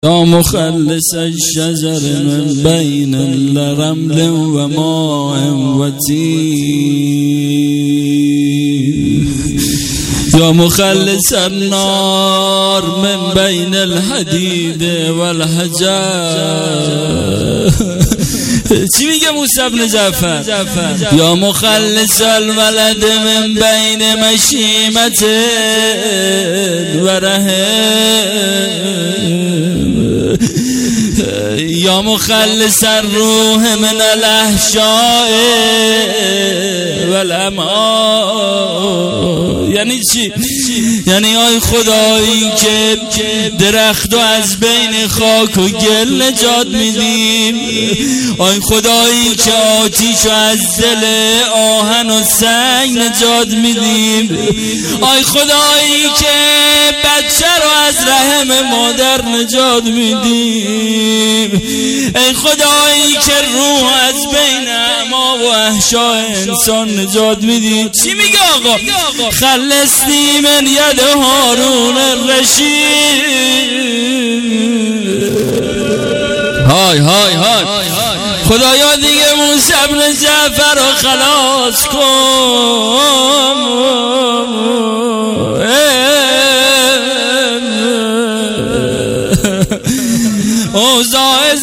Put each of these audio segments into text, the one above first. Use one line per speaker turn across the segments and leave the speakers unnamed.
یا مخلص الشجر من بین الرمل و ماء و تین یا مخلص النار من بین الحدید و الحجر. چی میگه موسی بن جعفر؟ یا مخلص الولد من بین مشیمت و رحم یا مخلص الروح من الاحشاء و الامعاء. یعنی چی؟ یعنی آی خدایی که درختو از بین خاک و گل نجات میدیم، آی خدایی که آتیشو از دل آهن و سنگ نجات میدیم، آی خدایی که بچه رو از رحم مادر نجات میدیم، ای خدایی که روح از بین اعما و احشاء انسان نجات میدیم. چی میگه آقا؟ خلصنی من ید هارون الرشید. های های های خدایا دیگه موسی بن جعفر رو خلاص کن. اوضاع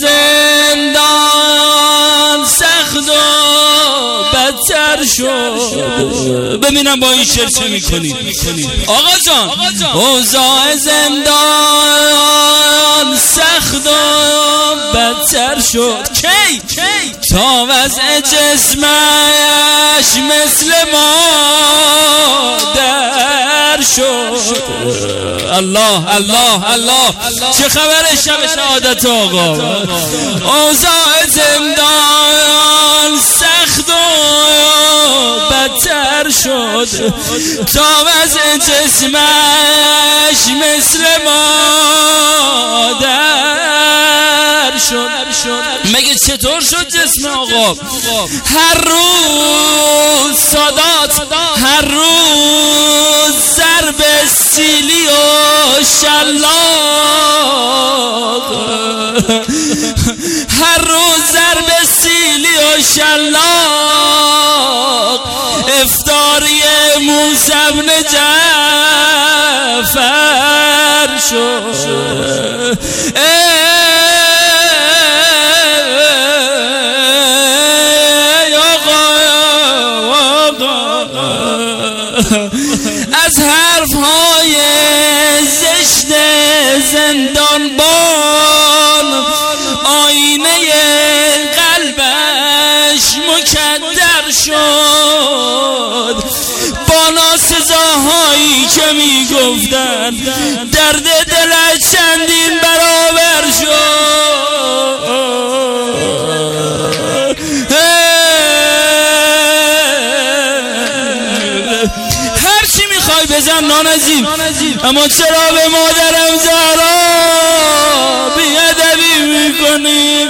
زندان سخت و بدتر شد. ببینم با این شعر چه میکنی آقا جان. اوضاع زندان سخت و بدتر شد. کی تا وضع جسمش مثل مادر شد. الله الله الله، چه خبر شب شهادت آقا؟ اوضاع زندان سخت و بدتر شد تا وضع جسمش مثل مادر شد. مگه چطور شد جسم آقا؟ هر روز سادات، هر روز ضرب سیلی و شلاق، هر روز ضرب سیلی و شلاق، افطاری موسی بن جعفر شد. از حرفهای زشت زندانبان آینه قلبش مکدر شد. با ناسزاهایی که میگفتن درد دلش چندین برابر شد. بزن نانزیم، اما چرا به مادرم زهرا بی‌ادبی میکنی؟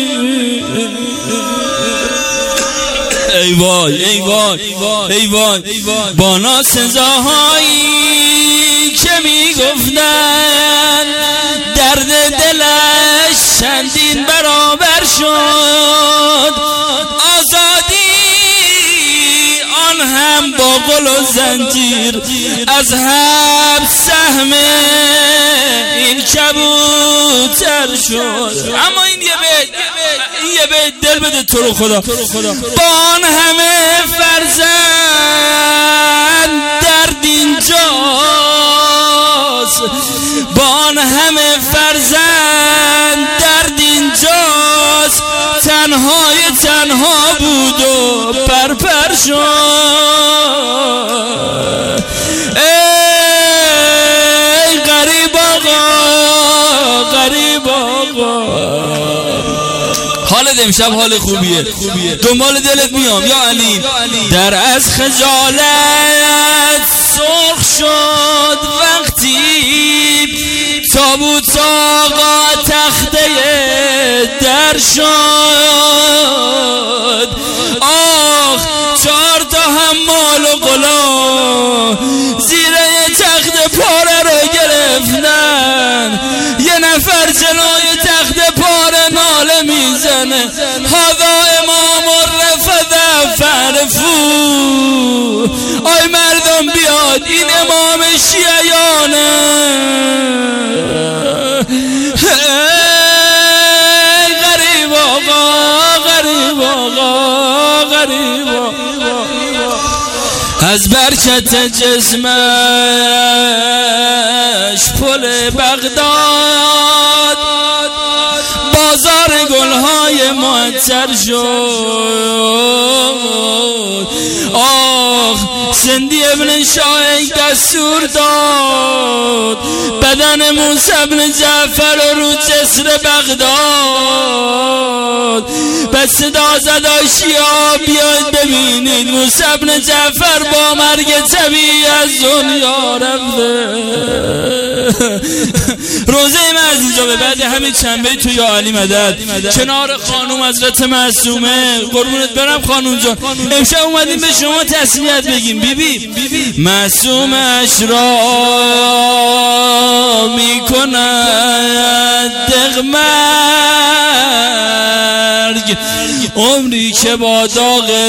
ای وای ای وای ای وای، با ناسزاهایی که میگفتن درد دلش چندین برابر شد. آزادی آن هم با قل و زنجیر، از حبس سهم این کبوتر شد. اما این یه بیت دل بده تو رو خدا. با آن همه فرزند درد اینجاست، با آن همه فرزند درد اینجاست، تنها بود و پرپر شد. ای غریب آقا، غریب آقا، حالت امشب حال خوبیه، دنبال دلت میام یا علی. در از خجالت سرخ شد وقتی تابوت آقا تخته در شد. آخ 4 تا حمال و غلام زیر تخت پاره رو گرفتن، یه نفر جلو این امام شیعیانه. غریب آقا، غریب آقا، غریب آقا، از برکت جسمش پل بغداد بازار گلهای معطر شد. آخ سندی ابن شایک دستور داد بدن موسی ابن جعفر رو جسر بغداد. پس صدا زد شیعا بیاید ببینید موسی ابن جعفر با مرگ طبیعی از دنیا رفته. روزه من از اینجا به بعد همین چند بیت تو یا علی مدد کنار خانوم حضرت معصومه قربونت برم خانوم جان. امشب اومدیم به شما تسلیت بگیم. بیبی معصومش را میکند دغمرگ عمری که با داغ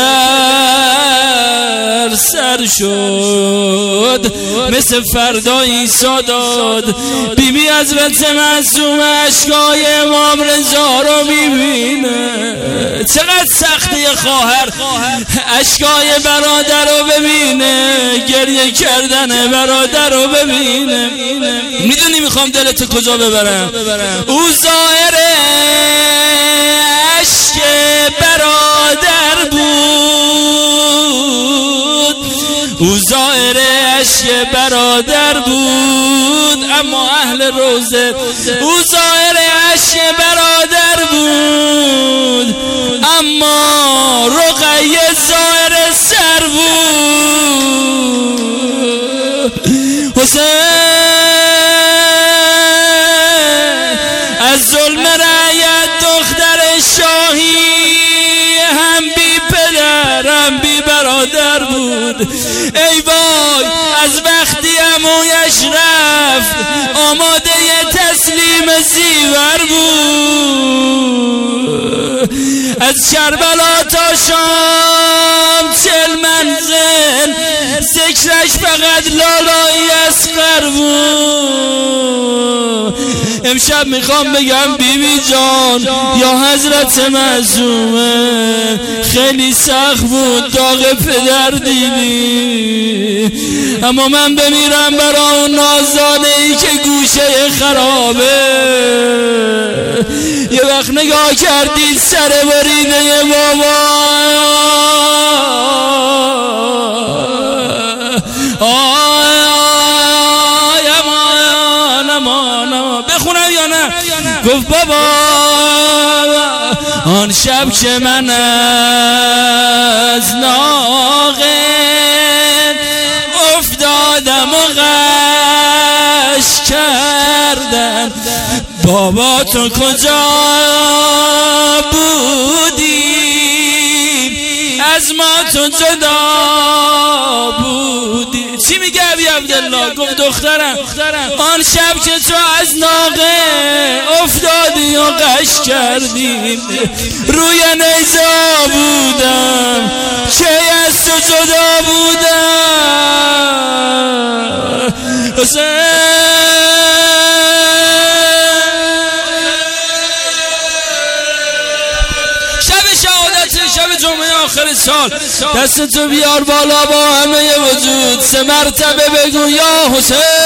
پدر سر شد مثل فردا عیسی داد. بیبی حضرت معصومه اشکای امام رضا رو میبینه. چقدر سخته خواهر اشکای برادر رو ببینه، گریه کردن برادر رو ببینه. میدونی میخوام دلت کجا ببرم؟ او ظاهر عشق برادر بود، او ظاهر عشق برادر بود اما اهل روزه. او ظاهر عشق برادر بود اما رقیه ظاهر سر بود. حسین از ظلم رعیت دختر شاهی هم بی پدر هم بی برادر بود. ای وای از وقتی عمویش رفت آماده تسلیم زیور بود. از کربلا تا شام 40 منزل ذکرش فقط لالایی اصغر بود. امشب میخوام بگم بیبی جان یا حضرت معصومه خیلی سخت بود داغ پدر دیدی، اما من بمیرم برای اون نازاده ای که گوشه خرابه. یه وقت نگاه کردید سر بریده بابا بخونم یا نه؟ گفت بابا آن شب که من از ناقه افتادم و غش کردم بابا تو کجا بودی از ما تو جدا بودی. چی میگه ابی عبدالله؟ گفت دخترم آن شب که تو از ناقه افتادی و غش کردی روی نیزه بودم که از تو جدا بودم. شب جمعه آخر سال دست تو بیار بالا با همه وجود 3 مرتبه بگو یا حسین.